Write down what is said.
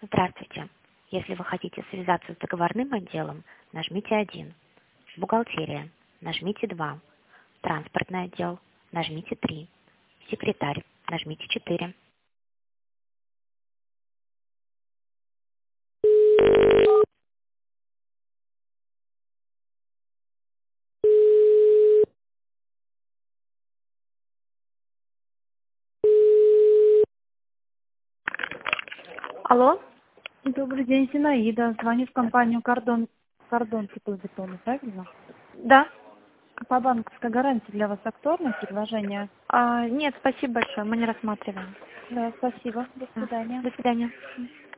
Здравствуйте. Если вы хотите связаться с договорным отделом, нажмите 1. Бухгалтерия. Нажмите 2. Транспортный отдел. Нажмите 3. Секретарь. Нажмите 4. Алло? Добрый день, Зинаида. Звоню в компанию Кордон теплобетона, правильно? Да. По банковской гарантии для вас актуальное предложение? Нет, спасибо большое, мы не рассматриваем. Да, спасибо. До Да. свидания. До свидания.